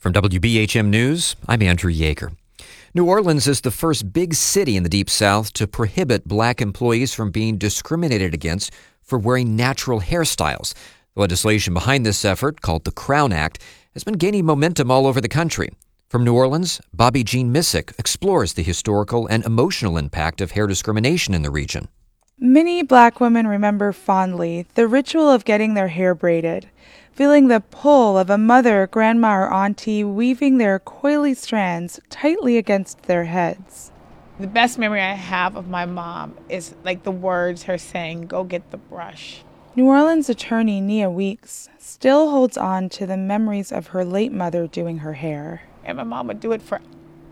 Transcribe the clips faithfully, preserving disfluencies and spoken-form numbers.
From W B H M News, I'm Andrew Yeager. New Orleans is the first big city in the Deep South to prohibit black employees from being discriminated against for wearing natural hairstyles. The legislation behind this effort, called the Crown Act, has been gaining momentum all over the country. From New Orleans, Bobby Jean Missick explores the historical and emotional impact of hair discrimination in the region. Many black women remember fondly the ritual of getting their hair braided, feeling the pull of a mother, grandma, or auntie weaving their coily strands tightly against their heads. The best memory I have of my mom is like the words, her saying, "Go get the brush." New Orleans attorney Nia Weeks still holds on to the memories of her late mother doing her hair. And my mom would do it for,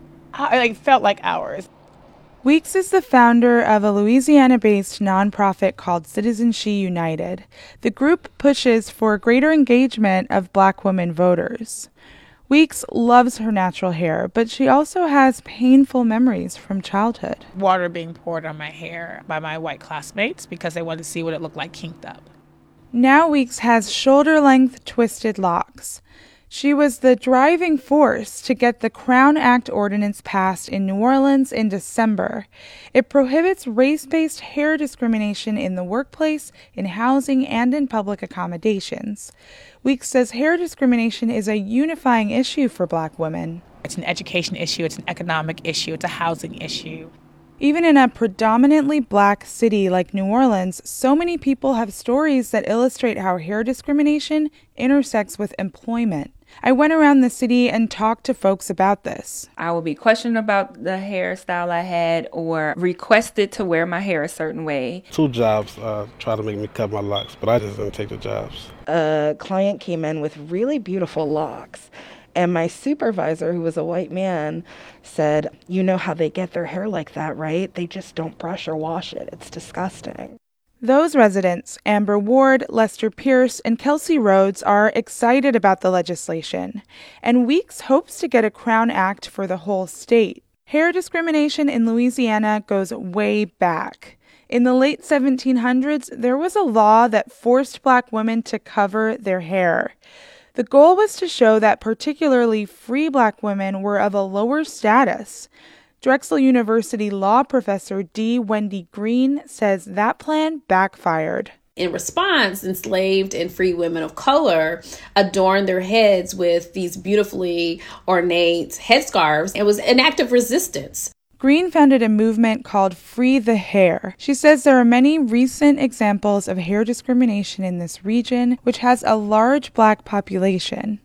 I like felt like hours. Weeks is the founder of a Louisiana-based nonprofit called Citizens She United. The group pushes for greater engagement of black women voters. Weeks loves her natural hair, but she also has painful memories from childhood. Water being poured on my hair by my white classmates because they wanted to see what it looked like kinked up. Now Weeks has shoulder-length twisted locks. She was the driving force to get the Crown Act ordinance passed in New Orleans in December. It prohibits race-based hair discrimination in the workplace, in housing, and in public accommodations. Weeks says hair discrimination is a unifying issue for black women. It's an education issue, it's an economic issue, it's a housing issue. Even in a predominantly black city like New Orleans, so many people have stories that illustrate how hair discrimination intersects with employment. I went around the city and talked to folks about this. I would be questioned about the hairstyle I had or requested to wear my hair a certain way. Two jobs uh, tried to make me cut my locks, but I just didn't take the jobs. A client came in with really beautiful locks, and my supervisor, who was a white man, said, "You know how they get their hair like that, right? They just don't brush or wash it. It's disgusting." Those residents, Amber Ward, Lester Pierce, and Kelsey Rhodes, are excited about the legislation, and Weeks hopes to get a Crown Act for the whole state. Hair discrimination in Louisiana goes way back. In the late seventeen hundreds, there was a law that forced black women to cover their hair. The goal was to show that particularly free black women were of a lower status. Drexel University law professor D. Wendy Green says that plan backfired. In response, enslaved and free women of color adorned their heads with these beautifully ornate headscarves. It was an act of resistance. Green founded a movement called Free the Hair. She says there are many recent examples of hair discrimination in this region, which has a large black population.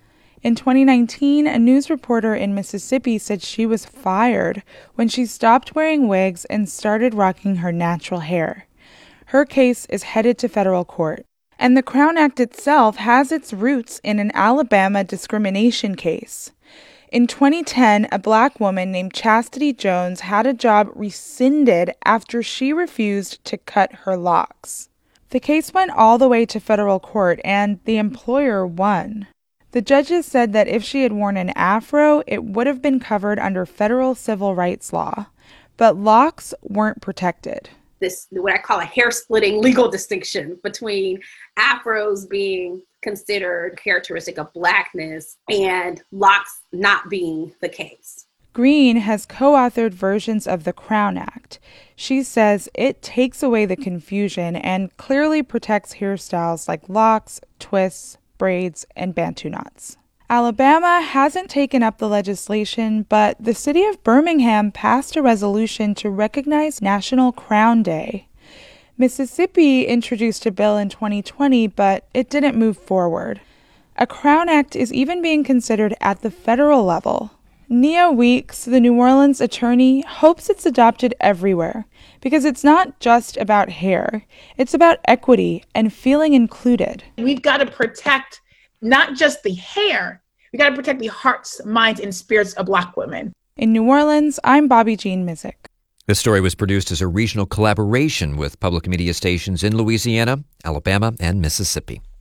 In twenty nineteen, a news reporter in Mississippi said she was fired when she stopped wearing wigs and started rocking her natural hair. Her case is headed to federal court. And the Crown Act itself has its roots in an Alabama discrimination case. In twenty ten, a black woman named Chastity Jones had a job rescinded after she refused to cut her locks. The case went all the way to federal court, and the employer won. The judges said that if she had worn an afro, it would have been covered under federal civil rights law, but locks weren't protected. This, what I call a hair-splitting legal distinction between afros being considered characteristic of blackness and locks not being the case. Green has co-authored versions of the Crown Act. She says it takes away the confusion and clearly protects hairstyles like locks, twists, braids, and bantu knots. Alabama hasn't taken up the legislation, but the city of Birmingham passed a resolution to recognize National Crown Day. Mississippi introduced a bill in twenty twenty, but it didn't move forward. A Crown Act is even being considered at the federal level. Nia Weeks, the New Orleans attorney, hopes it's adopted everywhere because it's not just about hair. It's about equity and feeling included. We've got to protect not just the hair, we got to protect the hearts, minds, and spirits of black women. In New Orleans, I'm Bobby Jean Missick. This story was produced as a regional collaboration with public media stations in Louisiana, Alabama, and Mississippi.